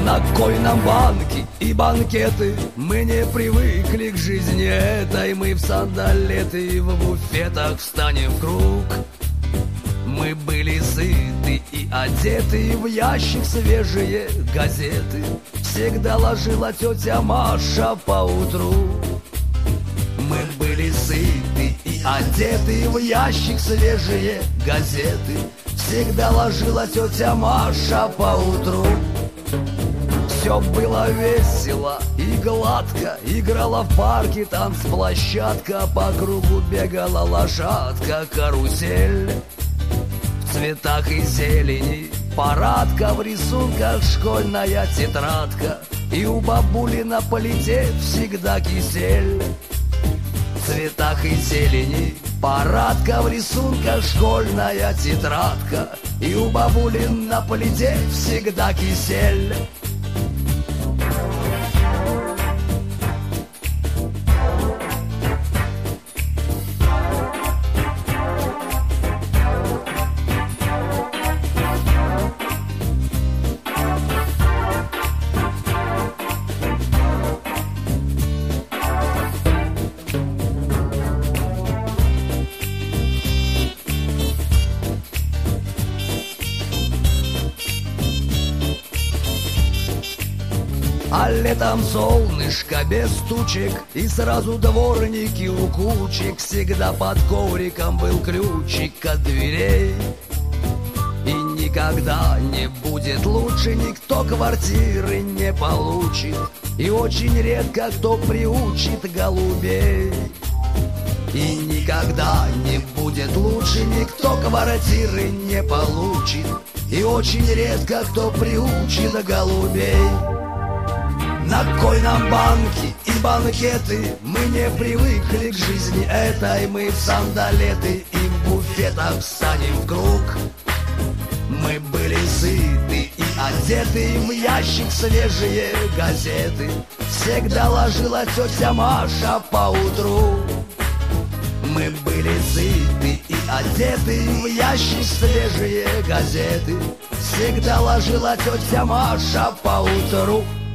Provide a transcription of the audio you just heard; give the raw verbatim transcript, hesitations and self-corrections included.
На кой нам банки и банкеты? Мы не привыкли к жизни этой. Мы в сандалеты и в буфетах встанем в круг. Мы были сыты и одеты, в ящик свежие газеты всегда ложила тетя Маша поутру. Мы были сыты и одеты, в ящик свежие газеты всегда ложила тетя Маша поутру. Все было весело и гладко, играла в парке танцплощадка, по кругу бегала лошадка, карусель. В цветах и зелени парадка, в рисунках школьная тетрадка, и у бабули на плите всегда кисель. В цветах и зелени парадка, в рисунках школьная тетрадка, и у бабули на плите всегда кисель. А летом солнышко без тучек, и сразу дворники у кучек. Всегда под ковриком был ключик от дверей. И никогда не будет лучше, никто квартиры не получит, и очень редко кто приучит голубей. И никогда не будет лучше, никто квартиры не получит, и очень редко кто приучит голубей. На кой нам банки и банкеты? Мы не привыкли к жизни этой. Мы в сандалеты и в буфетах встанем в круг. Мы были сыты и одеты, в ящик свежие газеты всегда ложила тетя Маша поутру. Мы были сыты и одеты, в ящик свежие газеты всегда ложила тетя Маша поутру.